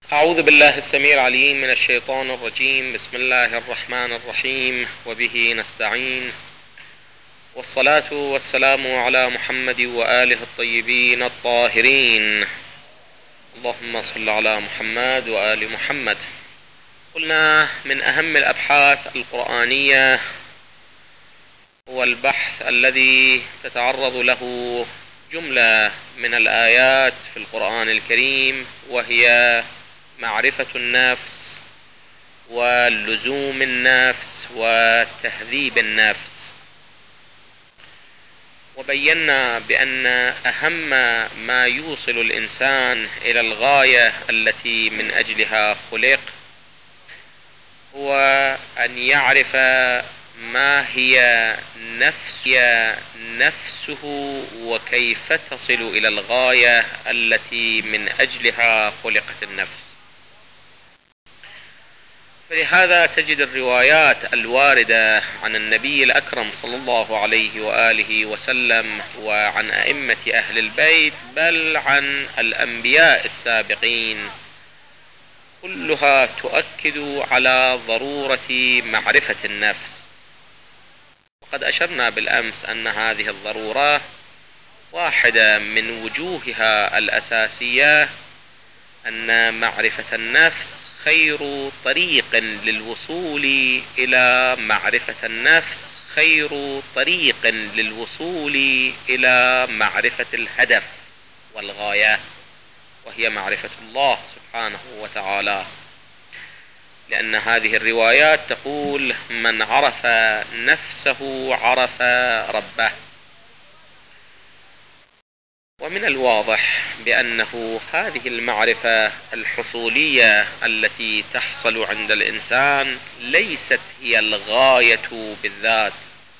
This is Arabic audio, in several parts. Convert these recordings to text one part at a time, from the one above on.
أعوذ بالله السميع العليم من الشيطان الرجيم. بسم الله الرحمن الرحيم، وبه نستعين، والصلاة والسلام على محمد وآله الطيبين الطاهرين. اللهم صل على محمد وآل محمد. قلنا من أهم الأبحاث القرآنية هو البحث الذي تتعرض له جملة من الآيات في القرآن الكريم، وهي معرفة النفس ولزوم النفس وتهذيب النفس. وبينا بأن أهم ما يوصل الإنسان إلى الغاية التي من أجلها خلق هو أن يعرف ما هي نفسه وكيف تصل إلى الغاية التي من أجلها خلقت النفس. فلهذا تجد الروايات الواردة عن النبي الأكرم صلى الله عليه وآله وسلم وعن أئمة أهل البيت، بل عن الأنبياء السابقين، كلها تؤكد على ضرورة معرفة النفس. وقد أشرنا بالأمس أن هذه الضرورة واحدة من وجوهها الأساسية أن معرفة النفس خير طريق للوصول إلى معرفة النفس، خير طريق للوصول إلى معرفة الهدف والغاية، وهي معرفة الله سبحانه وتعالى. لأن هذه الروايات تقول: من عرف نفسه عرف ربه. ومن الواضح بأنه هذه المعرفة الحصولية التي تحصل عند الإنسان ليست هي الغاية بالذات،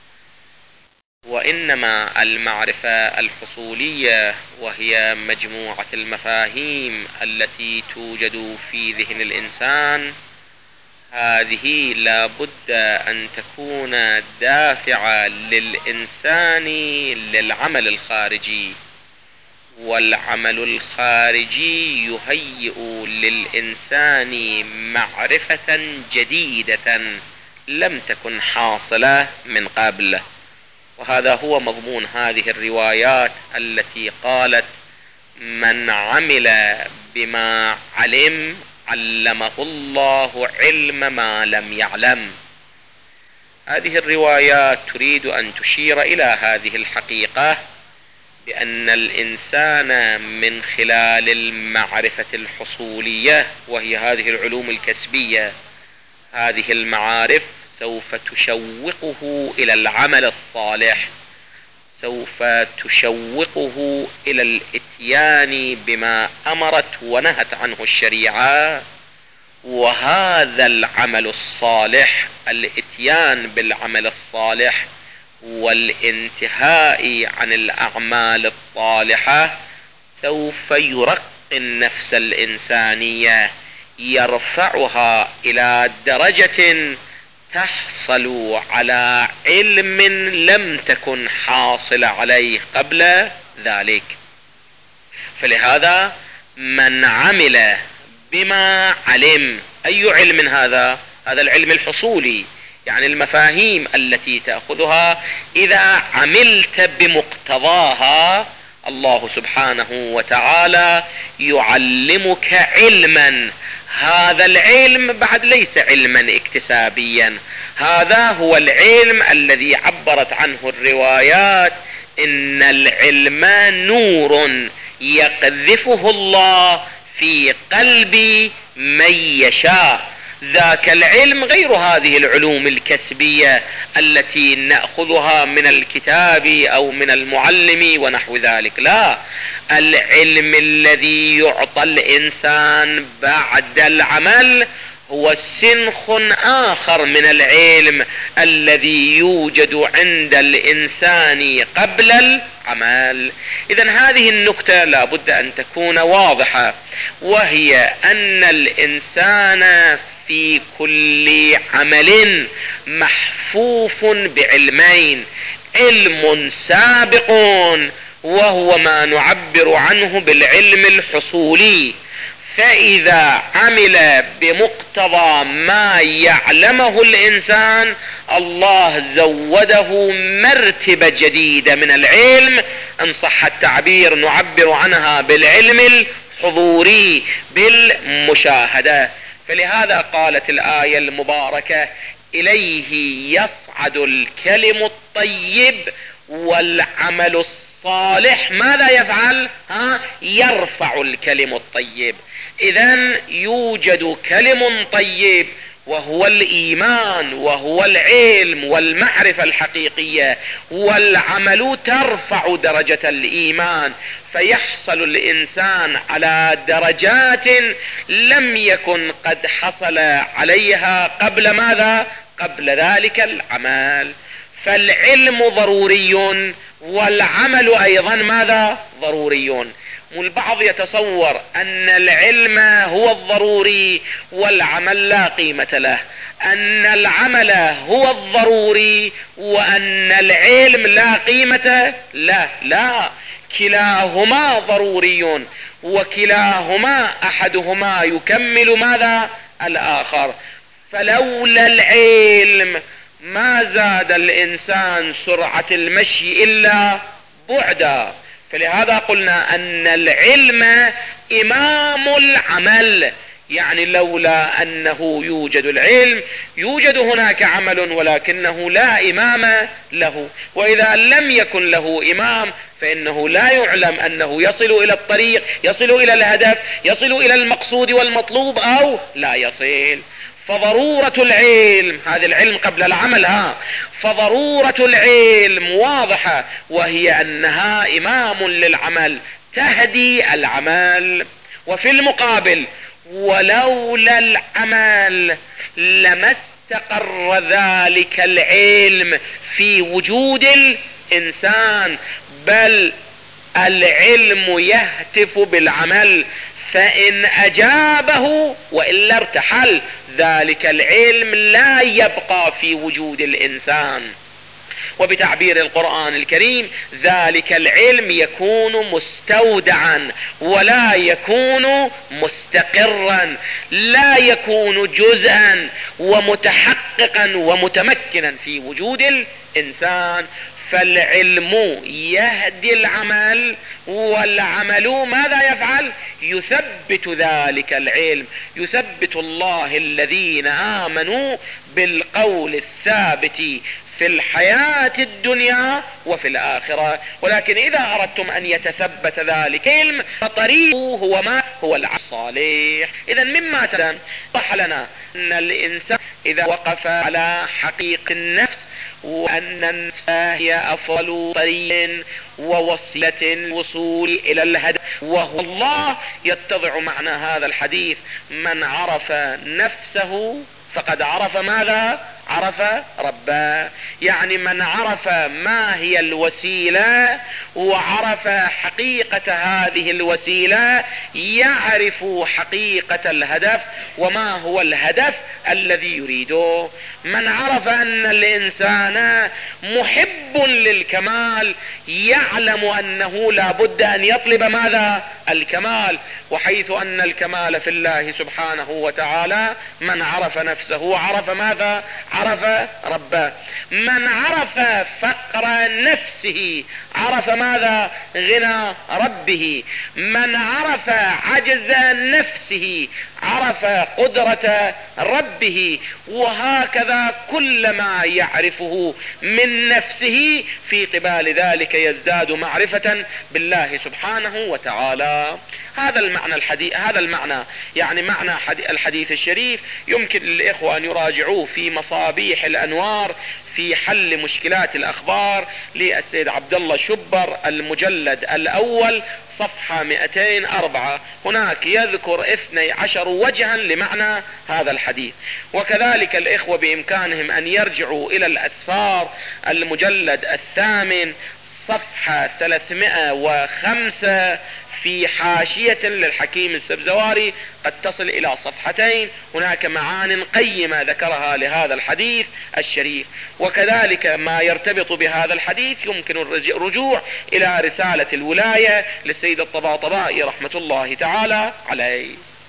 وإنما المعرفة الحصولية وهي مجموعة المفاهيم التي توجد في ذهن الإنسان، هذه لا بد أن تكون دافعة للإنسان للعمل الخارجي، والعمل الخارجي يهيئ للإنسان معرفة جديدة لم تكن حاصلة من قبل. وهذا هو مضمون هذه الروايات التي قالت: من عمل بما علم علمه الله علم ما لم يعلم. هذه الروايات تريد أن تشير إلى هذه الحقيقة، بأن الإنسان من خلال المعرفة الحصولية، وهي هذه العلوم الكسبية، هذه المعارف سوف تشوقه إلى العمل الصالح، سوف تشوقه إلى الإتيان بما أمرت ونهت عنه الشريعة. وهذا العمل الصالح، الإتيان بالعمل الصالح والانتهاء عن الأعمال الطالحة، سوف يرقي النفس الإنسانية، يرفعها إلى درجة تحصل على علم لم تكن حاصل عليه قبل ذلك. فلهذا من عمل بما علم، أي علم هذا؟ هذا العلم الحصولي، يعني المفاهيم التي تأخذها إذا عملت بمقتضاها، الله سبحانه وتعالى يعلمك علما. هذا العلم بعد ليس علما اكتسابيا، هذا هو العلم الذي عبرت عنه الروايات: إن العلم نور يقذفه الله في قلب من يشاء. ذاك العلم غير هذه العلوم الكسبية التي نأخذها من الكتاب أو من المعلم ونحو ذلك، لا، العلم الذي يعطى الإنسان بعد العمل هو سنخ آخر من العلم الذي يوجد عند الإنسان قبل العمل. إذن هذه النكتة لا بد أن تكون واضحة، وهي أن الإنسان في كل عمل محفوف بعلمين: علم سابق وهو ما نعبر عنه بالعلم الحصولي، فإذا عمل بمقتضى ما يعلمه الإنسان الله زوده مرتبة جديدة من العلم، إن صح التعبير نعبر عنها بالعلم الحضوري بالمشاهدة. فلهذا قالت الآية المباركة: إليه يصعد الكلم الطيب والعمل الصالح ماذا يفعل؟ يرفع الكلم الطيب. إذن يوجد كلم طيب وهو الإيمان وهو العلم والمعرفة الحقيقية، والعمل ترفع درجة الإيمان، فيحصل الإنسان على درجات لم يكن قد حصل عليها قبل ماذا؟ قبل ذلك العمل. فالعلم ضروري والعمل أيضا ماذا؟ ضروري. والبعض يتصور أن العلم هو الضروري والعمل لا قيمة له، أن العمل هو الضروري وأن العلم لا قيمة له. لا، كلاهما ضروري، وكلاهما أحدهما يكمل ماذا؟ الآخر. فلولا العلم ما زاد الإنسان سرعة المشي إلا بعدا. فلهذا قلنا أن العلم إمام العمل، يعني لولا أنه يوجد العلم يوجد هناك عمل ولكنه لا إمام له، وإذا لم يكن له إمام فإنه لا يعلم أنه يصل إلى الطريق، يصل إلى الهدف، يصل إلى المقصود والمطلوب أو لا يصل. فضرورة العلم، هذا العلم قبل العمل، فضرورة العلم واضحة، وهي أنها إمام للعمل تهدي العمل. وفي المقابل ولولا العمل لما استقر ذلك العلم في وجود الإنسان، بل العلم يهتف بالعمل، فإن أجابه وإلا ارتحل ذلك العلم لا يبقى في وجود الإنسان. وبتعبير القرآن الكريم ذلك العلم يكون مستودعا ولا يكون مستقرا، لا يكون جزءا ومتحققا ومتمكنا في وجود الإنسان. فالعلم يهدي العمل، والعمل ماذا يفعل؟ يثبت ذلك العلم، يثبت الله الذين آمنوا بالقول الثابت في الحياة الدنيا وفي الآخرة. ولكن إذا أردتم أن يتثبت ذلك العلم فطريقه هو ما هو العمل الصالح. إذا مما توضح لنا أن الإنسان إذا وقف على حقيقة النفس وأن النفس هي أفضل طريق ووسيلة الوصول إلى الهدف وهو الله، يتضع معنى هذا الحديث: من عرف نفسه فقد عرف ماذا؟ عرف ربه. يعني من عرف ما هي الوسيلة وعرف حقيقة هذه الوسيلة يعرف حقيقة الهدف وما هو الهدف الذي يريده. من عرف أن الإنسان محب للكمال يعلم أنه لا بد أن يطلب ماذا؟ الكمال. وحيث أن الكمال في الله سبحانه وتعالى، من عرف نفسه عرف ماذا؟ عرف ربه. من عرف فقر نفسه عرف ماذا؟ غنى ربه. من عرف عجز نفسه عرف قدرة ربه. وهكذا كل ما يعرفه من نفسه في قبال ذلك يزداد معرفة بالله سبحانه وتعالى. هذا المعنى هذا المعنى يعني معنى الحديث الشريف يمكن للإخوة أن يراجعوه في مصابيح الأنوار في حل مشكلات الأخبار للسيد عبد الله شبر، المجلد الأول صفحة 204. هناك يذكر 12 وجها لمعنى هذا الحديث. وكذلك الإخوة بإمكانهم أن يرجعوا إلى الأسفار، المجلد الثامن صفحة 305 في حاشية للحكيم السبزواري قد تصل إلى صفحتين، هناك معان قيمة ذكرها لهذا الحديث الشريف. وكذلك ما يرتبط بهذا الحديث يمكن الرجوع إلى رسالة الولاية للسيد الطباطبائي رحمة الله تعالى عليه.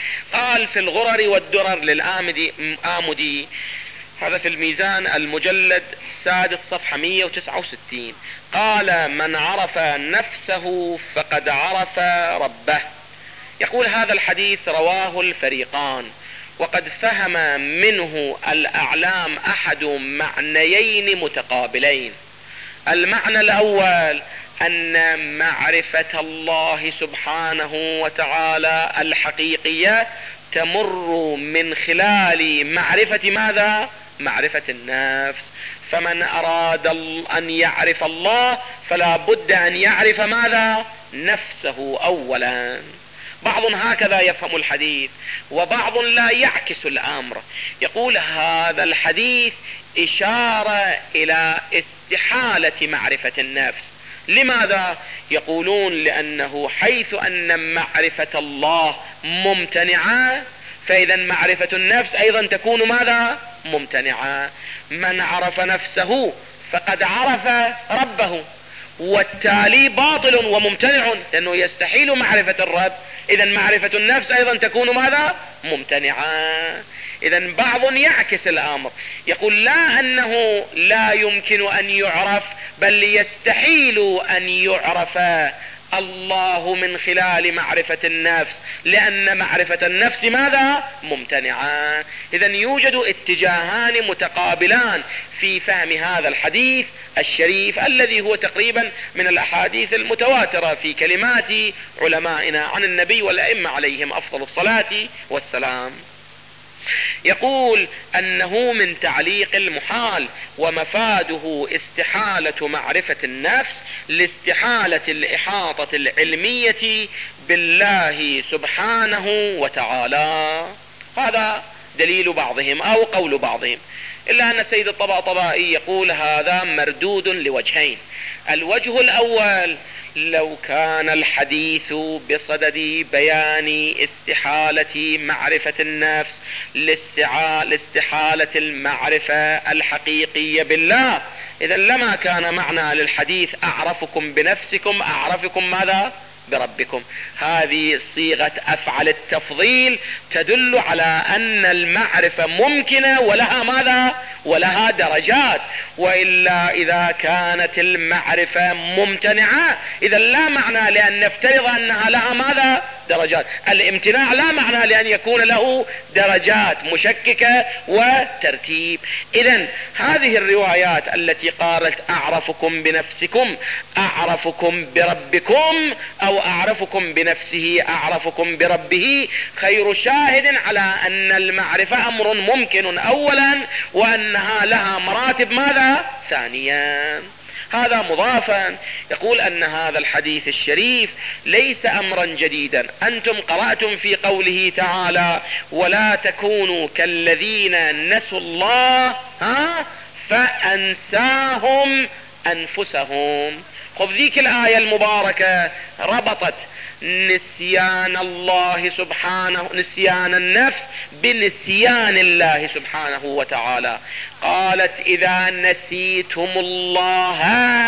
قال في الغرر والدرر للآمدي، هذا في الميزان المجلد السادس صفحة 169، قال: من عرف نفسه فقد عرف ربه. يقول هذا الحديث رواه الفريقان، وقد فهم منه الأعلام أحد معنيين متقابلين. المعنى الأول أن معرفة الله سبحانه وتعالى الحقيقية تمر من خلال معرفة ماذا؟ معرفة النفس. فمن أراد أن يعرف الله فلا بد أن يعرف ماذا؟ نفسه أولا. بعض هكذا يفهم الحديث، وبعض لا يعكس الأمر، يقول هذا الحديث إشارة إلى استحالة معرفة النفس. لماذا؟ يقولون لأنه حيث أن معرفة الله ممتنعة، فإذا معرفة النفس أيضا تكون ماذا؟ ممتنعة. من عرف نفسه فقد عرف ربه، والتالي باطل وممتنع، لأنه يستحيل معرفة الرب، إذا معرفة النفس أيضا تكون ماذا؟ ممتنعة. إذا بعض يعكس الأمر، يقول لا أنه لا يمكن أن يعرف، بل يستحيل أن يعرف الله من خلال معرفة النفس، لأن معرفة النفس ماذا؟ ممتنعة. إذا يوجد اتجاهان متقابلان في فهم هذا الحديث الشريف، الذي هو تقريبا من الأحاديث المتواترة في كلمات علمائنا عن النبي والأئمة عليهم أفضل الصلاة والسلام. يقول أنه من تعليق المحال، ومفاده استحالة معرفة النفس لاستحالة الإحاطة العلمية بالله سبحانه وتعالى. هذا دليل بعضهم أو قول بعضهم، إلا أن سيد الطباطبائي يقول هذا مردود لوجهين. الوجه الأول: لو كان الحديث بصدد بيان استحالة معرفة النفس لاستحالة المعرفة الحقيقية بالله، إذا لما كان معنى للحديث أعرفكم بنفسكم أعرفكم ماذا؟ بربكم. هذه صيغة أفعل التفضيل تدل على أن المعرفة ممكنة ولها ماذا؟ ولها درجات. وإلا إذا كانت المعرفة ممتنعة إذا لا معنى لأن نفترض أنها لها ماذا؟ درجات. الامتناع لا معنى لأن يكون له درجات مشككة وترتيب. إذن هذه الروايات التي قالت أعرفكم بنفسكم أعرفكم بربكم، أو أعرفكم بنفسه أعرفكم بربه، خير شاهد على أن المعرفة أمر ممكن أولا، وأنها لها مراتب ماذا؟ ثانيا. هذا مضافا. يقول أن هذا الحديث الشريف ليس أمرا جديدا. أنتم قرأتم في قوله تعالى: ولا تكونوا كالذين نسوا الله فأنساهم أنفسهم. خذ ذيك الآية المباركة ربطت نسيان الله سبحانه، نسيان النفس، بنسيان الله سبحانه وتعالى. قالت: إذا نسيتم الله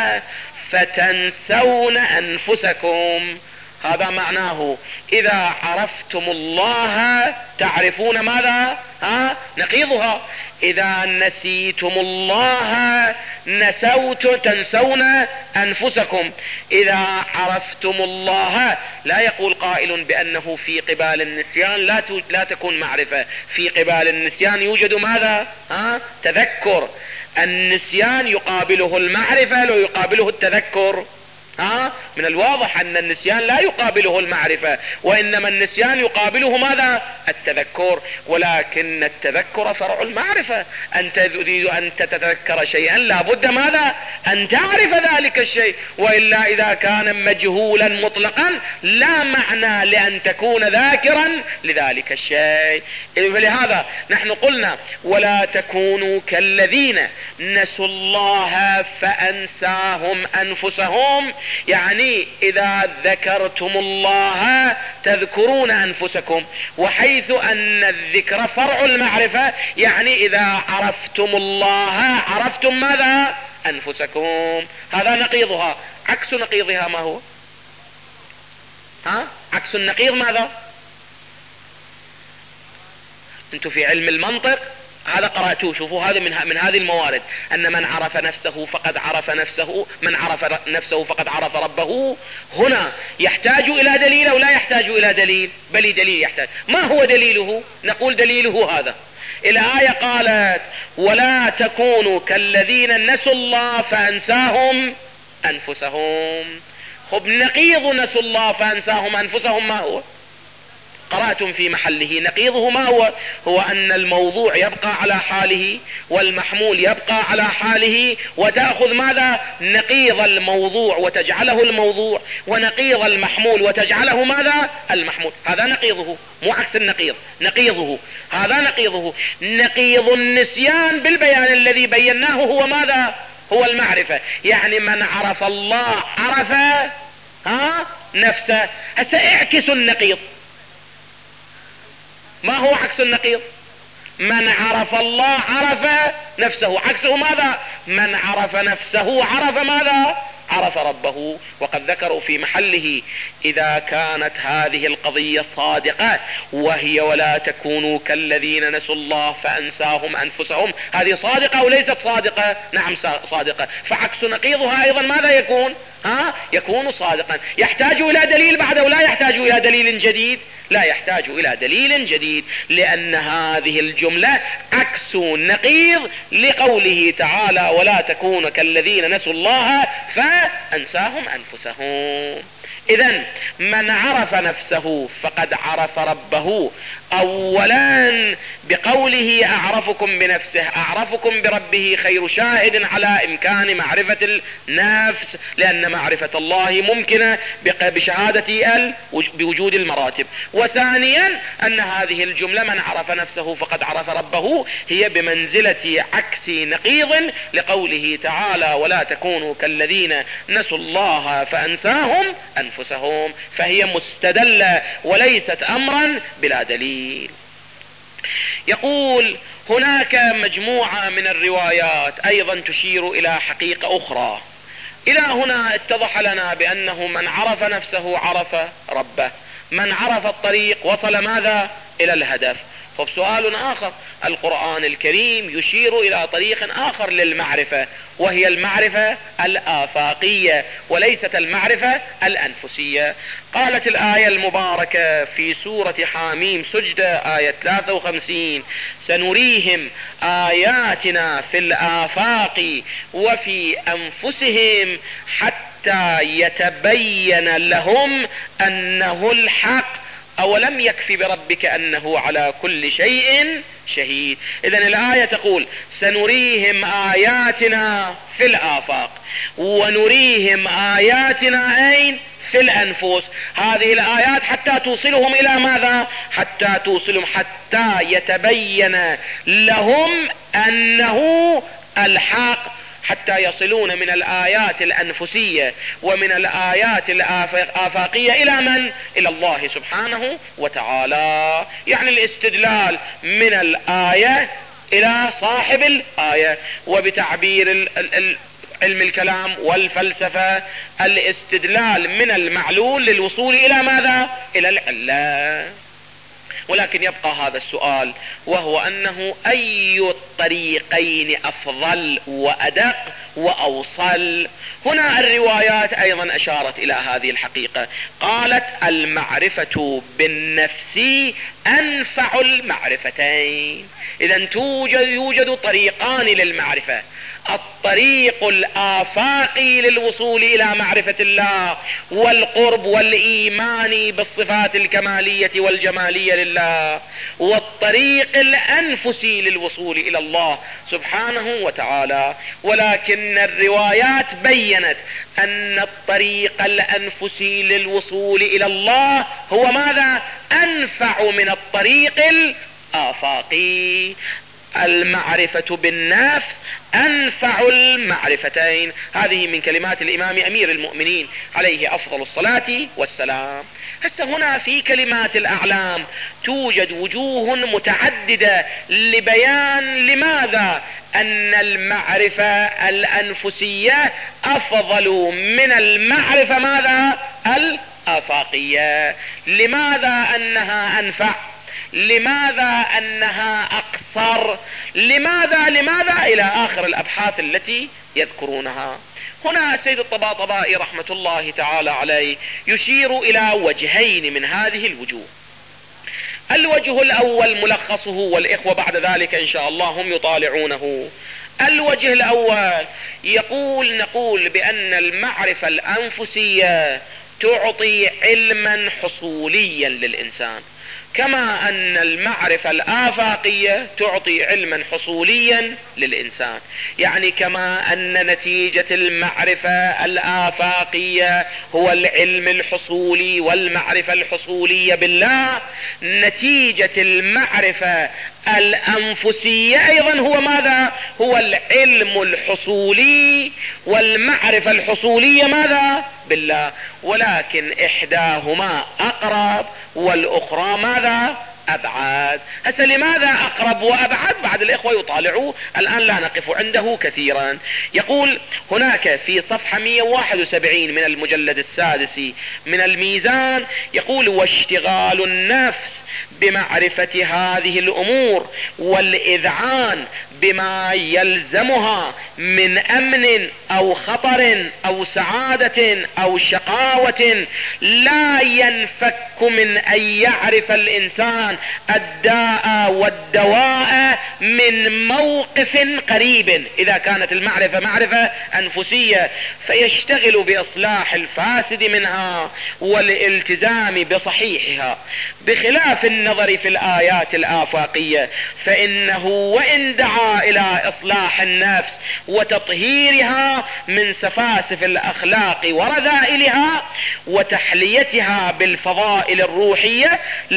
فتنسون أنفسكم. هذا معناه إذا عرفتم الله تعرفون ماذا؟ نقيضها. إذا نسيتم الله تنسون أنفسكم. إذا عرفتم الله، لا يقول قائل بأنه في قبال النسيان لا تكون معرفة، في قبال النسيان يوجد ماذا؟ تذكر. النسيان يقابله المعرفة لو يقابله التذكر. من الواضح أن النسيان لا يقابله المعرفة، وإنما النسيان يقابله ماذا؟ التذكر. ولكن التذكر فرع المعرفة. أنت تريد أن تتذكر شيئا لابد ماذا؟ أن تعرف ذلك الشيء، وإلا إذا كان مجهولا مطلقا لا معنى لأن تكون ذاكرا لذلك الشيء. فلهذا نحن قلنا: ولا تكونوا كالذين نسوا الله فأنساهم أنفسهم، يعني إذا ذكرتم الله تذكرون أنفسكم. وحيث أن الذكر فرع المعرفة، يعني إذا عرفتم الله عرفتم ماذا؟ أنفسكم. هذا نقيضها. عكس نقيضها ما هو؟ عكس النقيض ماذا؟ انتم في علم المنطق هذا قرأتوه، شوفوا هذا من هذه الموارد، ان من عرف نفسه فقد عرف نفسه، من عرف نفسه فقد عرف ربه. هنا يحتاج الى دليل او لا يحتاج الى دليل؟ بل دليل يحتاج. ما هو دليله؟ نقول دليله هذا، الآية قالت ولا تكونوا كالذين نسوا الله فأنساهم أنفسهم. خب نقيض نسوا الله فأنساهم أنفسهم ما هو؟ قرأتم في محله. نقيضه ما هو؟ هو أن الموضوع يبقى على حاله والمحمول يبقى على حاله، وتأخذ ماذا؟ نقيض الموضوع وتجعله الموضوع، ونقيض المحمول وتجعله ماذا؟ المحمول. هذا نقيضه، مو عكس النقيض، نقيضه. هذا نقيضه. نقيض النسيان بالبيان الذي بيناه هو ماذا؟ هو المعرفة. يعني من عرف الله عرف نفسه. هسه اعكس النقيض. ما هو عكس النقيض؟ من عرف الله عرف نفسه، عكسه ماذا؟ من عرف نفسه عرف ماذا؟ عرف ربه. وقد ذكروا في محله إذا كانت هذه القضية صادقة وهي ولا تكونوا كالذين نسوا الله فأنساهم أنفسهم، هذه صادقة أو ليست صادقة؟ نعم صادقة. فعكس نقيضها أيضا ماذا يكون؟ يكون صادقا. يحتاج إلى دليل بعد أو لا يحتاج إلى دليل جديد؟ لا يحتاج إلى دليل جديد، لأن هذه الجملة عكس نقيض لقوله تعالى ولا تكونوا كالذين نسوا الله فأنساهم أنفسهم. إذن من عرف نفسه فقد عرف ربه. أولا بقوله أعرفكم بنفسه، أعرفكم بربه خير شاهد على إمكان معرفة النفس، لأن معرفة الله ممكنة بشهادة بوجود المراتب. وثانيا أن هذه الجملة من عرف نفسه فقد عرف ربه هي بمنزلة عكس نقيض لقوله تعالى ولا تكونوا كالذين نسوا الله فأنساهم أنفسهم، فهي مستدلة وليست أمرا بلا دليل. يقول هناك مجموعة من الروايات أيضا تشير إلى حقيقة أخرى. إلى هنا اتضح لنا بأنه من عرف نفسه عرف ربه، من عرف الطريق وصل ماذا؟ إلى الهدف. خب سؤال آخر، القرآن الكريم يشير إلى طريق آخر للمعرفة، وهي المعرفة الآفاقية وليست المعرفة الأنفسية. قالت الآية المباركة في سورة حاميم سجدة آية 53 سنريهم آياتنا في الآفاق وفي أنفسهم حتى يتبين لهم أنه الحق أولم يكف بربك أنه على كل شيء شهيد. إذن الآية تقول سنريهم آياتنا في الآفاق ونريهم آياتنا أين؟ في الأنفس. هذه الآيات حتى توصلهم إلى ماذا؟ حتى توصلهم حتى يتبين لهم أنه الحق، حتى يصلون من الآيات الأنفسية ومن الآيات الآفاقية إلى من؟ إلى الله سبحانه وتعالى. يعني الاستدلال من الآية إلى صاحب الآية، وبتعبير علم الكلام والفلسفة الاستدلال من المعلول للوصول إلى ماذا؟ إلى العلة. ولكن يبقى هذا السؤال، وهو أنه أي الطريقين أفضل وأدق وأوصل؟ هنا الروايات أيضا أشارت إلى هذه الحقيقة. قالت المعرفة بالنفس أنفع المعرفتين. إذن يوجد طريقان للمعرفة، الطريق الآفاقي للوصول إلى معرفة الله والقرب والإيمان بالصفات الكمالية والجمالية لله، والطريق الأنفسي للوصول إلى الله سبحانه وتعالى. ولكن الروايات بيّنت أن الطريق الأنفسي للوصول إلى الله هو ماذا؟ أنفع من الطريق الآفاقي. المعرفة بالنفس أنفع المعرفتين. هذه من كلمات الإمام أمير المؤمنين عليه أفضل الصلاة والسلام. هسه هنا في كلمات الأعلام توجد وجوه متعددة لبيان لماذا أن المعرفة الأنفسية أفضل من المعرفة ماذا؟ الآفاقية. لماذا أنها أنفع؟ لماذا أنها أقصر؟ لماذا إلى آخر الأبحاث التي يذكرونها. هنا السيد الطباطبائي رحمة الله تعالى عليه يشير إلى وجهين من هذه الوجوه. الوجه الأول ملخصه، والإخوة بعد ذلك إن شاء الله هم يطالعونه. الوجه الأول نقول بأن المعرفة الأنفسية تعطي علما حصوليا للإنسان، كما أن المعرفة الآفاقية تعطي علما حصوليا للإنسان. يعني كما أن نتيجة المعرفة الآفاقية هو العلم الحصولي والمعرفة الحصولية بالله، نتيجة المعرفة الأنفسية أيضا هو ماذا؟ هو العلم الحصولي والمعرفة الحصولية ماذا؟ بالله. ولكن إحداهما أقرب والأخرى ماذا؟ أبعد. هسه لماذا أقرب وأبعد؟ بعد الإخوة يطالعوا، الآن لا نقف عنده كثيرا. يقول هناك في صفحة 171 من المجلد السادس من الميزان، يقول: واشتغال النفس بمعرفة هذه الأمور والإذعان بما يلزمها من أمن أو خطر أو سعادة أو شقاوة لا ينفك من أن يعرف الإنسان الداء والدواء من موقف قريب، إذا كانت المعرفة معرفة أنفسية، فيشتغل بإصلاح الفاسد منها والالتزام بصحيحها، بخلاف النظر في الآيات الآفاقية، فإنه وإن دعا إلى إصلاح النفس وتطهيرها من سفاسف الأخلاق ورذائلها وتحليتها بالفضائل الروحية،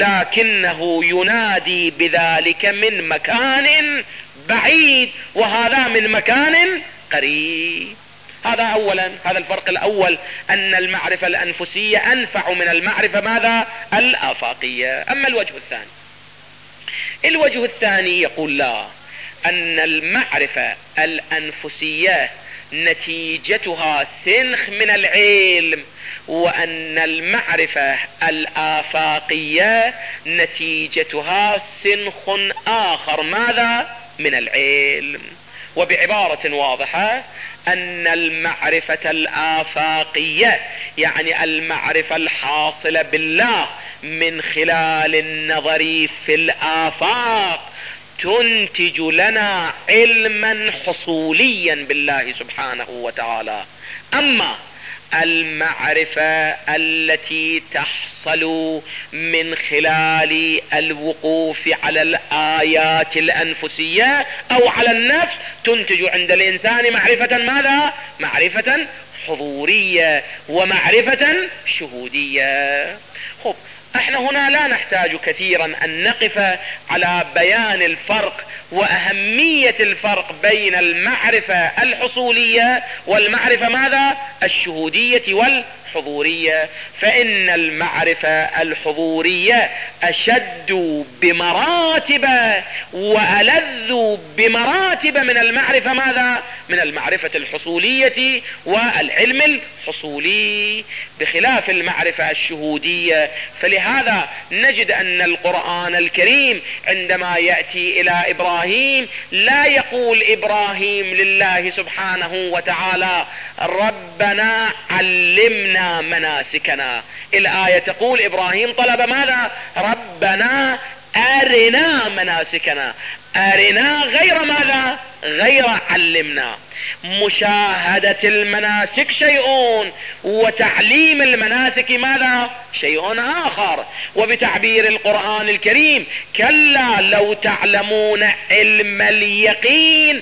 لكنه ينادي بذلك من مكان بعيد، وهذا من مكان قريب. هذا أولا، هذا الفرق الأول، أن المعرفة الأنفسية أنفع من المعرفة ماذا؟ الآفاقية. أما الوجه الثاني يقول لا، أن المعرفة الأنفسية نتيجتها سنخ من العلم، وأن المعرفة الآفاقية نتيجتها سنخ آخر ماذا؟ من العلم. وبعبارة واضحة، أن المعرفة الآفاقية يعني المعرفة الحاصلة بالله من خلال النظر في الآفاق تنتج لنا علما حصوليا بالله سبحانه وتعالى. أما المعرفة التي تحصل من خلال الوقوف على الآيات الأنفسية أو على النفس تنتج عند الإنسان معرفة ماذا؟ معرفة حضورية ومعرفة شهودية. احنا هنا لا نحتاج كثيرا ان نقف على بيان الفرق واهمية الفرق بين المعرفة الحصولية والمعرفة ماذا؟ الشهودية والحضورية. فان المعرفة الحضورية اشد بمراتب والذ بمراتب من المعرفة ماذا؟ من المعرفة الحصولية والعلم الحصولي، بخلاف المعرفة الشهودية. فلهذا نجد أن القرآن الكريم عندما يأتي إلى إبراهيم لا يقول إبراهيم لله سبحانه وتعالى ربنا علمنا مناسكنا. الآية تقول إبراهيم طلب ماذا؟ ربنا أرنا مناسكنا. أرنا غير ماذا؟ غير علمنا. مشاهدة المناسك شيء وتعليم المناسك ماذا؟ شيء آخر. وبتعبير القرآن الكريم كلا لو تعلمون علم اليقين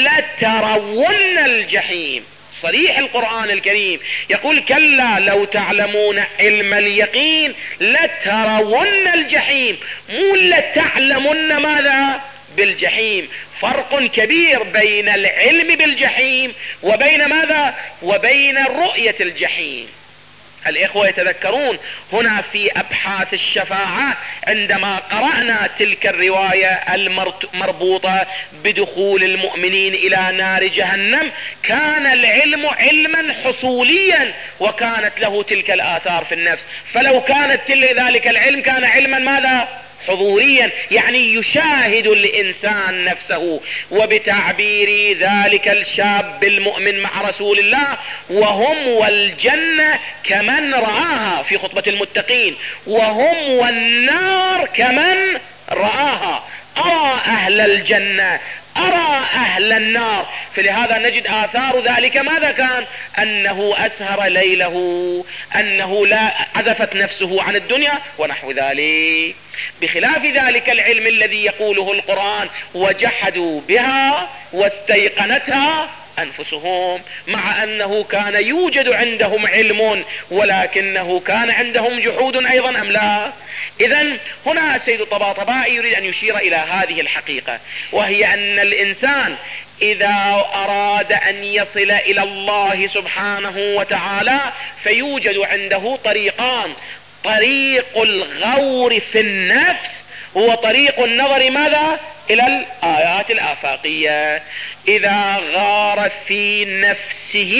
لترون الجحيم. صريح القرآن الكريم يقول كلا لو تعلمون علم اليقين لترون الجحيم، مو لتعلمون ماذا؟ بالجحيم. فرق كبير بين العلم بالجحيم وبين ماذا؟ وبين رؤية الجحيم. الإخوة يتذكرون هنا في أبحاث الشفاعة عندما قرأنا تلك الرواية المربوطة بدخول المؤمنين إلى نار جهنم، كان العلم علما حصوليا وكانت له تلك الآثار في النفس. فلو كانت ذلك العلم كان علما ماذا؟ حضوريا، يعني يشاهد الإنسان نفسه. وبتعبير ذلك الشاب المؤمن مع رسول الله: وهم والجنة كمن رآها، في خطبة المتقين: وهم والنار كمن رآها. أرى أهل الجنة، أرى أهل النار. فلهذا نجد آثار ذلك ماذا كان؟ أنه أسهر ليله، أنه لا عزفت نفسه عن الدنيا ونحو ذلك. بخلاف ذلك العلم الذي يقوله القرآن: وجحدوا بها واستيقنتها أنفسهم، مع أنه كان يوجد عندهم علم ولكنه كان عندهم جحود أيضا أم لا؟ إذن هنا السيد الطباطبائي يريد أن يشير إلى هذه الحقيقة، وهي أن الإنسان إذا أراد أن يصل إلى الله سبحانه وتعالى فيوجد عنده طريقان: طريق الغور في النفس، هو طريق النظر ماذا؟ إلى الآيات الآفاقية. إذا غار في نفسه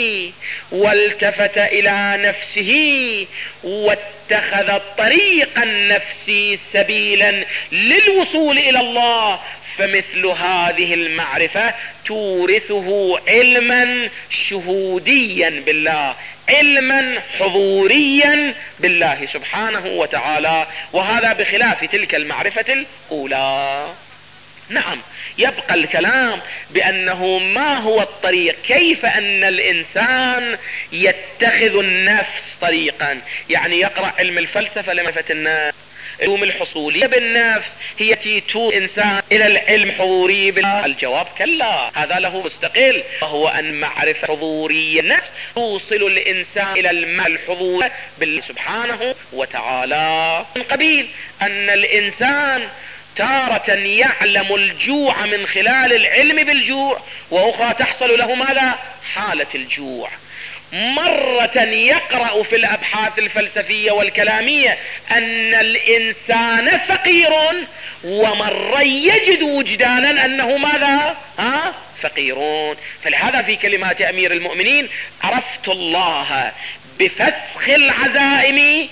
والتفت إلى نفسه واتخذ الطريق النفسي سبيلا للوصول إلى الله، فمثل هذه المعرفة تورثه علما شهوديا بالله، علما حضوريا بالله سبحانه وتعالى، وهذا بخلاف تلك المعرفة الأولى. نعم، يبقى الكلام بأنه ما هو الطريق، كيف أن الإنسان يتخذ النفس طريقا، يعني يقرأ علم الفلسفة لمعرفة النفس، علوم الحصولية بالنفس هي تيتو الإنسان إلى العلم حضوري بالله. الجواب كلا، هذا له مستقل، وهو أن معرفة حضورية النفس توصل الإنسان إلى الحضور بالله سبحانه وتعالى. من قبيل أن الإنسان تارة يعلم الجوع من خلال العلم بالجوع، وأخرى تحصل له ماذا؟ حالة الجوع. مرة يقرأ في الأبحاث الفلسفية والكلامية أن الإنسان فقير، ومرة يجد وجدانا أنه ماذا؟ فقيرون. فلهذا في كلمات أمير المؤمنين: عرفت الله بفسخ العزائم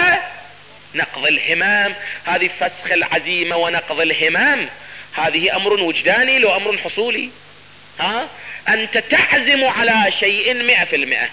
ونقض الهمام. هذه فسخ العزيمة ونقض الهمام هذه أمر وجداني لو أمر حصولي. أنت تعزم على شيء 100%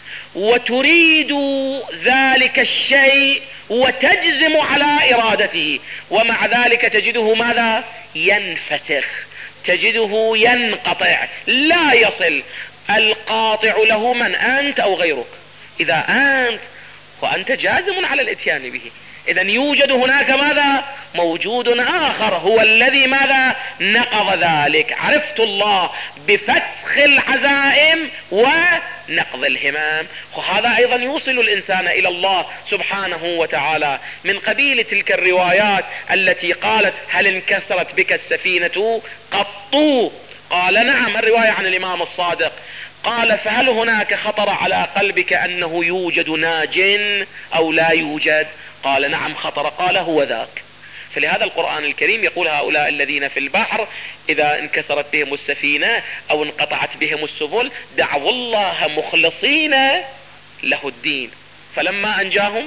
وتريد ذلك الشيء وتجزم على إرادته، ومع ذلك تجده ماذا؟ ينفسخ، تجده ينقطع، لا يصل. القاطع له من؟ أنت أو غيرك. إذا أنت وأنت جازم على الاتيان به، إذن يوجد هناك ماذا؟ موجود آخر هو الذي ماذا؟ نقض ذلك. عرفت الله بفسخ العزائم ونقض الهمام. وهذا أيضا يوصل الإنسان إلى الله سبحانه وتعالى، من قبيل تلك الروايات التي قالت: هل انكسرت بك السفينة قط؟ قال: نعم. الرواية عن الإمام الصادق. قال: فهل هناك خطر على قلبك أنه يوجد ناج أو لا يوجد؟ قال: نعم خطر. قال: هو ذاك. فلهذا القرآن الكريم يقول: هؤلاء الذين في البحر إذا انكسرت بهم السفينة أو انقطعت بهم السبل دعوا الله مخلصين له الدين فلما أنجاهم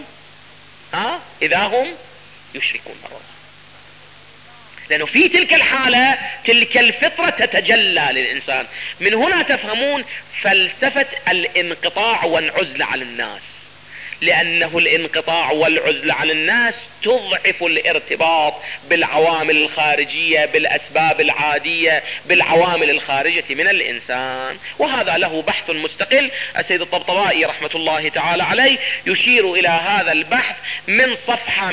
إذا هم يشركون بالله. لأنه في تلك الحالة تلك الفطرة تتجلى للإنسان. من هنا تفهمون فلسفة الانقطاع والعزلة عن الناس، لأنه الانقطاع والعزلة عن الناس تضعف الارتباط بالعوامل الخارجية، بالأسباب العادية، بالعوامل الخارجة من الإنسان، وهذا له بحث مستقل. السيد الطبطبائي رحمة الله تعالى عليه يشير إلى هذا البحث من صفحة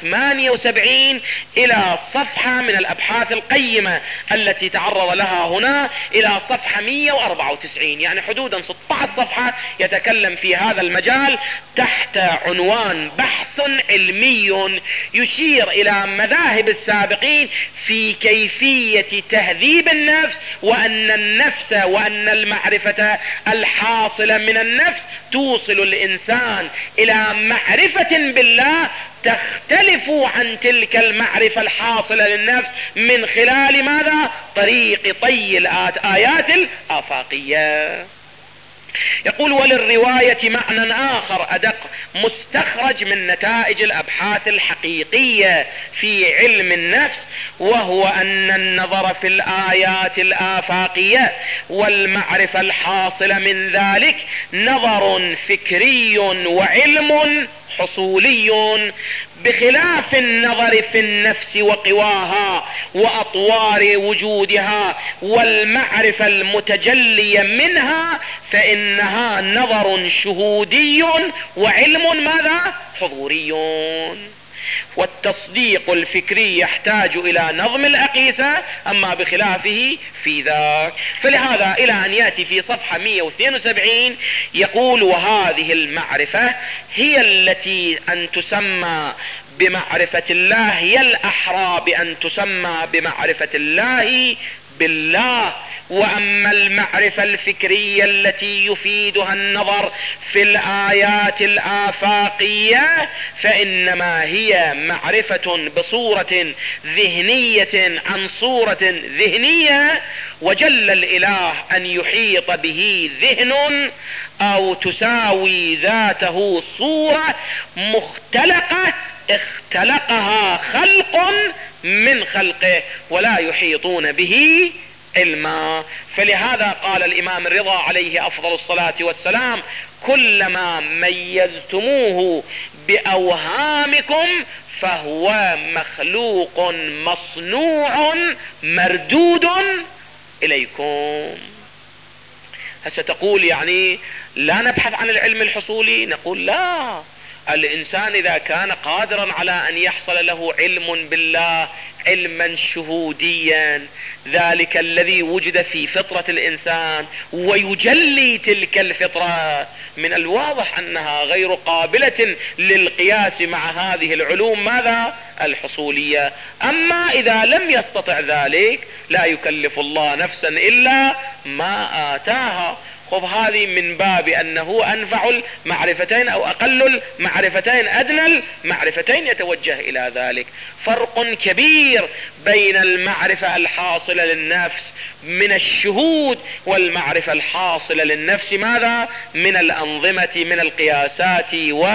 178 إلى صفحة من الأبحاث القيمة التي تعرض لها هنا إلى صفحة 194، يعني حدودا 16 صفحة يتكلم في هذا المجال تحت عنوان بحث علمي يشير إلى مذاهب السابقين في كيفية تهذيب النفس، وأن النفس وأن المعرفة الحاصلة من النفس توصل الإنسان إلى معرفة بالله تختلف عن تلك المعرفة الحاصلة للنفس من خلال ماذا؟ طريق طي الآيات الآفاقية. يقول وللرواية معنى آخر أدق مستخرج من نتائج الأبحاث الحقيقية في علم النفس، وهو أن النظر في الآيات الآفاقية والمعرفة الحاصلة من ذلك نظر فكري وعلم حصولي، بخلاف النظر في النفس وقواها وأطوار وجودها والمعرفة المتجلية منها، فإنها نظر شهودي وعلم ماذا؟ حضوري. والتصديق الفكري يحتاج الى نظم الاقيسة، اما بخلافه في ذاك. فلهذا الى ان ياتي في صفحة 172 يقول وهذه المعرفة هي التي ان تسمى بمعرفة الله، هي الاحرى بان تسمى بمعرفة الله بالله. واما المعرفة الفكرية التي يفيدها النظر في الايات الافاقية فانما هي معرفة بصورة ذهنية عن صورة ذهنية، وجل الاله ان يحيط به ذهن او تساوي ذاته صورة مختلقة اختلقها خلق من خلقه ولا يحيطون به علما. فلهذا قال الامام الرضا عليه افضل الصلاة والسلام كلما ميزتموه باوهامكم فهو مخلوق مصنوع مردود اليكم. هسه تقول يعني لا نبحث عن العلم الحصولي، نقول لا، الانسان اذا كان قادرا على ان يحصل له علم بالله علما شهوديا، ذلك الذي وجد في فطرة الانسان ويجلي تلك الفطرة، من الواضح انها غير قابلة للقياس مع هذه العلوم ماذا؟ الحصولية. اما اذا لم يستطع ذلك لا يكلف الله نفسا الا ما اتاها. خب هذه من باب انه انفع المعرفتين او اقل المعرفتين ادنى المعرفتين يتوجه الى ذلك. فرق كبير بين المعرفة الحاصلة للنفس من الشهود والمعرفة الحاصلة للنفس ماذا؟ من الانظمة، من القياسات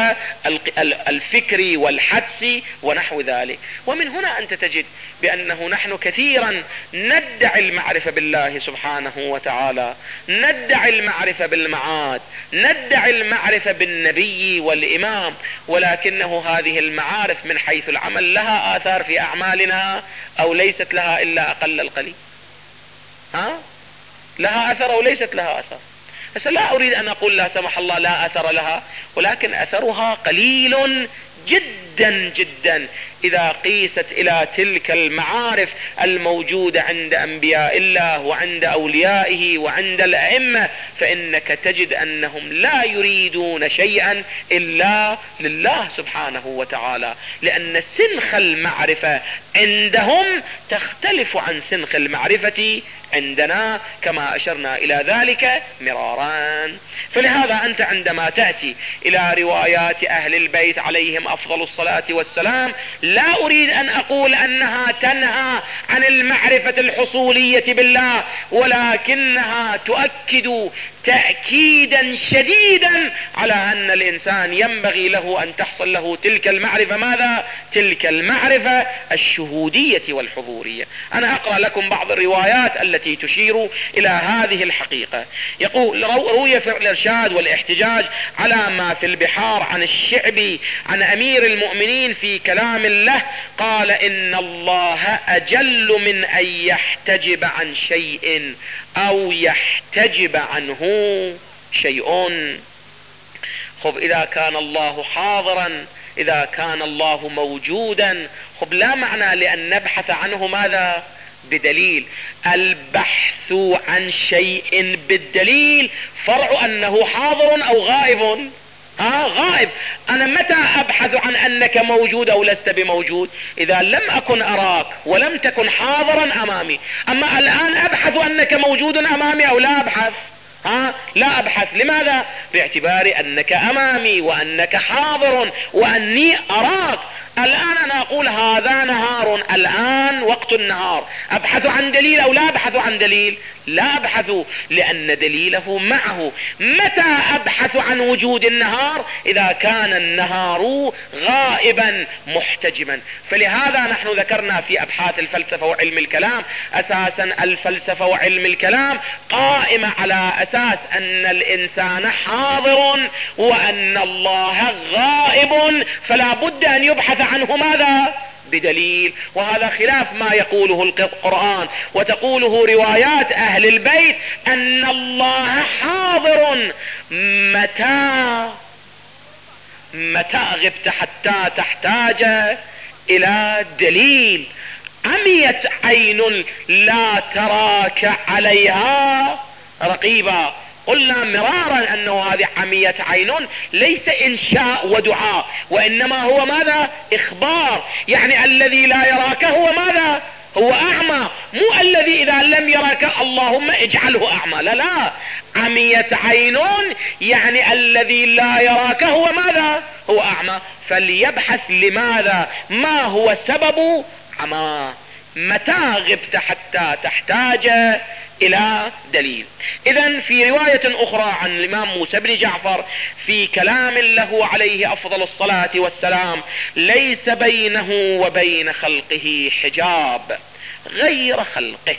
والفكر والحدس ونحو ذلك. ومن هنا انت تجد بانه نحن كثيرا ندعي المعرفة بالله سبحانه وتعالى، ندعي المعرفة بالمعاد، ندعي المعرفة بالنبي والامام، ولكنه هذه المعارف من حيث العمل لها آثار في اعمالنا او ليست لها الا اقل القليل؟ لها اثر او ليست لها اثر؟ بس لا اريد ان اقول لا سمح الله لا اثر لها، ولكن اثرها قليل جدا جدا اذا قيست الى تلك المعارف الموجودة عند انبياء الله وعند اوليائه وعند الائمة، فانك تجد انهم لا يريدون شيئا الا لله سبحانه وتعالى، لان سنخ المعرفة عندهم تختلف عن سنخ المعرفة عندنا كما اشرنا الى ذلك مرارا. فلهذا انت عندما تأتي الى روايات اهل البيت عليهم افضل الصلاة والسلام لا اريد ان اقول انها تنهى عن المعرفة الحصولية بالله، ولكنها تؤكد تأكيدا شديدا على ان الانسان ينبغي له ان تحصل له تلك المعرفة ماذا؟ تلك المعرفة الشهودية والحضورية. انا اقرأ لكم بعض الروايات التي تشير الى هذه الحقيقة. يقول روي في الارشاد والاحتجاج على ما في البحار عن الشعبي عن امير المؤمنين في كلام الله قال ان الله اجل من ان يحتجب عن شيء او يحتجب عنه شيء. خب اذا كان الله حاضرا، اذا كان الله موجودا، خب لا معنى لان نبحث عنه ماذا؟ بدليل. البحث عن شيء بالدليل فرع انه حاضر او غائب. غائب. انا متى ابحث عن انك موجود او لست بموجود؟ اذا لم اكن اراك ولم تكن حاضرا امامي. اما الان ابحث انك موجود امامي او لا ابحث؟ لا ابحث. لماذا؟ باعتبار انك امامي وانك حاضر واني اراك. الآن أنا أقول هذا نهار، الآن وقت النهار، أبحث عن دليل أو لا أبحث عن دليل؟ لا أبحث، لأن دليله معه. متى أبحث عن وجود النهار؟ إذا كان النهار غائبا محتجما. فلهذا نحن ذكرنا في أبحاث الفلسفة وعلم الكلام أساسا الفلسفة وعلم الكلام قائمة على أساس أن الإنسان حاضر وأن الله غائب، فلا بد أن يبحث عنه ماذا؟ بدليل. وهذا خلاف ما يقوله القرآن وتقوله روايات أهل البيت أن الله حاضر. متى غبت حتى تحتاج إلى دليل؟ عميت عين لا تراك عليها رقيبا. قلنا مرارا أنه هذه عمية عين ليس إنشاء ودعاء، وإنما هو ماذا؟ إخبار. يعني الذي لا يراك هو ماذا؟ هو أعمى، مو الذي إذا لم يراك اللهم اجعله أعمى. لا، عمية عين يعني الذي لا يراك هو ماذا؟ هو أعمى. فليبحث لماذا؟ ما هو سبب عماه؟ متى غبت حتى تحتاج إلى دليل. إذن في رواية أخرى عن الإمام موسى بن جعفر في كلام له عليه أفضل الصلاة والسلام: ليس بينه وبين خلقه حجاب غير خلقه.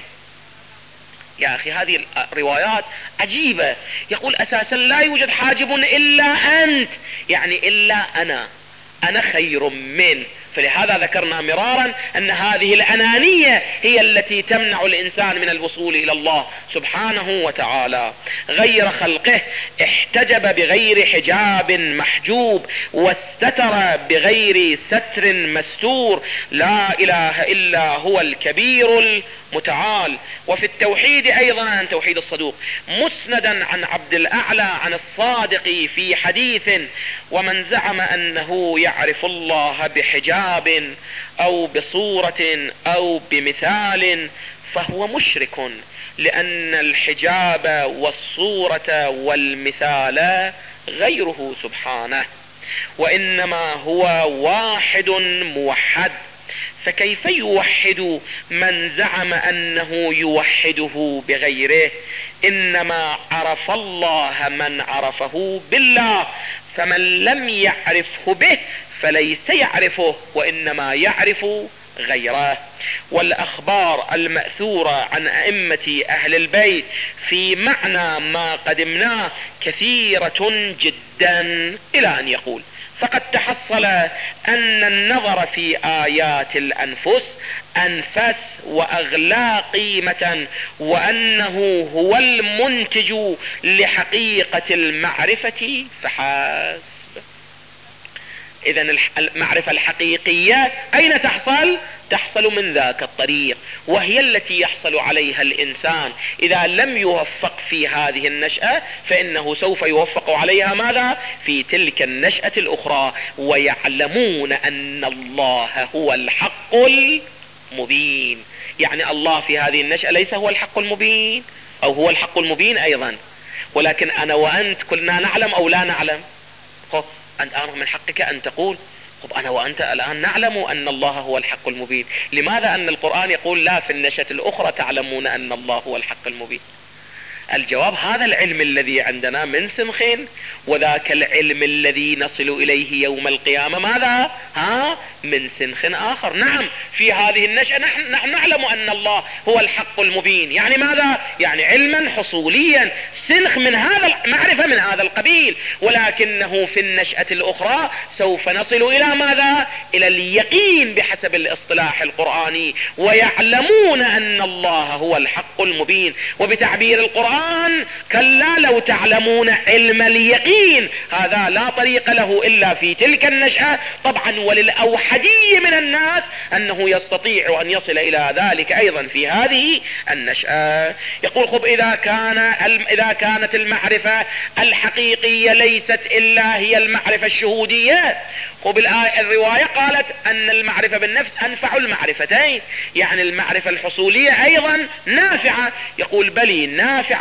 يا أخي هذه الروايات عجيبة. يقول أساسا لا يوجد حاجب إلا أنت، يعني إلا أنا خير منه. فلهذا ذكرنا مرارا أن هذه الأنانية هي التي تمنع الإنسان من الوصول إلى الله سبحانه وتعالى. غير خلقه، احتجب بغير حجاب محجوب، واستتر بغير ستر مستور. لا إله إلا هو الكبير المتعال. وفي التوحيد أيضا عن توحيد الصدوق مسندا عن عبد الأعلى عن الصادق في حديث: ومن زعم أنه يعرف الله بحجاب أو بصورة أو بمثال فهو مشرك، لأن الحجاب والصورة والمثال غيره سبحانه، وإنما هو واحد موحد. فكيف يوحد من زعم أنه يوحده بغيره؟ إنما عرف الله من عرفه بالله، فمن لم يعرفه به فليس يعرفه، وإنما يعرف غيره. والأخبار المأثورة عن أئمة أهل البيت في معنى ما قدمناه كثيرة جدا، إلى أن يقول: فقد تحصل أن النظر في آيات الأنفس أنفس وأغلى قيمة، وأنه هو المنتج لحقيقة المعرفة فحسب. إذن المعرفة الحقيقية أين تحصل؟ تحصل من ذاك الطريق، وهي التي يحصل عليها الإنسان إذا لم يوفق في هذه النشأة، فإنه سوف يوفق عليها ماذا؟ في تلك النشأة الأخرى. ويعلمون أن الله هو الحق المبين. يعني الله في هذه النشأة ليس هو الحق المبين، أو هو الحق المبين أيضا، ولكن أنا وأنت كلنا نعلم أو لا نعلم. أنت من حقك أن تقول: أنا وأنت الآن نعلم أن الله هو الحق المبين. لماذا أن القرآن يقول لا في النشأة الأخرى تعلمون أن الله هو الحق المبين؟ الجواب: هذا العلم الذي عندنا من سنخ، وذاك العلم الذي نصل إليه يوم القيامة ماذا؟ من سنخ آخر. نعم، في هذه النشأة نحن نعلم أن الله هو الحق المبين. يعني ماذا؟ يعني علما حصوليا، سنخ من هذا معرفة من هذا القبيل. ولكنه في النشأة الأخرى سوف نصل إلى ماذا؟ إلى اليقين بحسب الاصطلاح القرآني. ويعلمون أن الله هو الحق المبين. وبتعبير القرآن: كلا لو تعلمون علم اليقين. هذا لا طريق له إلا في تلك النشأة طبعا. وللأوحدي من الناس أنه يستطيع أن يصل إلى ذلك أيضا في هذه النشأة. يقول: خب إذا كانت المعرفة الحقيقية ليست إلا هي المعرفة الشهودية. خب الرواية قالت أن المعرفة بالنفس أنفع المعرفتين، يعني المعرفة الحصولية أيضا نافعة. يقول: بلي نافعة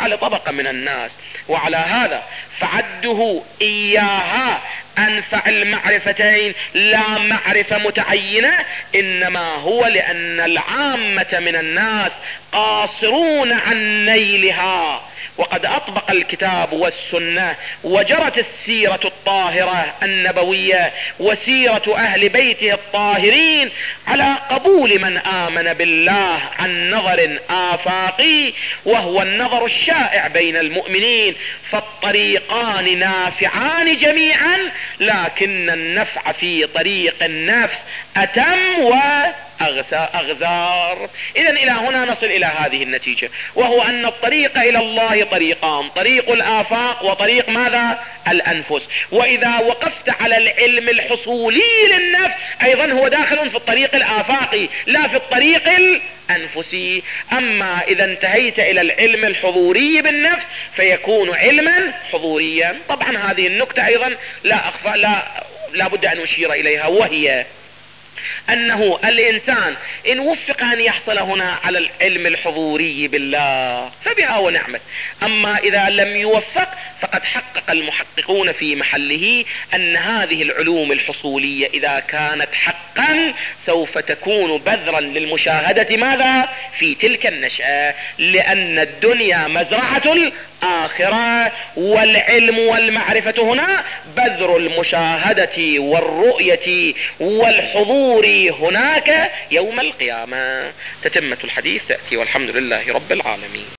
تابعة لطبقة من الناس. وعلى هذا فعده إياها أنفع المعرفتين لا معرفة متعينة، إنما هو لأن العامة من الناس قاصرون عن نيلها. وقد أطبق الكتاب والسنة وجرت السيرة الطاهرة النبوية وسيرة أهل بيته الطاهرين على قبول من آمن بالله عن نظر آفاقي، وهو النظر الشائع بين المؤمنين. فالطريقان نافعان جميعا، لكن النفع في طريق النفس أتم وأغزار. إذا إلى هنا نصل إلى هذه النتيجة، وهو أن الطريق إلى الله طريقان: طريق الآفاق وطريق ماذا؟ الأنفس. وإذا وقفت على العلم الحصولي للنفس أيضا هو داخل في الطريق الآفاقي لا في الطريق الأنفسي. أما إذا انتهيت إلى العلم الحضوري بالنفس فيكون علما حضوريا. طبعا هذه النكتة أيضا لا بد أن أشير إليها، وهي أنه الإنسان إن وفق أن يحصل هنا على العلم الحضوري بالله فبها ونعمت. أما إذا لم يوفق فقد حقق المحققون في محله أن هذه العلوم الحصولية إذا كانت حقا سوف تكون بذرا للمشاهدة ماذا؟ في تلك النشأة، لأن الدنيا مزرعة الآخرة، والعلم والمعرفة هنا بذر المشاهدة والرؤية والحضور هناك يوم القيامة. تتمة الحديث تأتي، والحمد لله رب العالمين.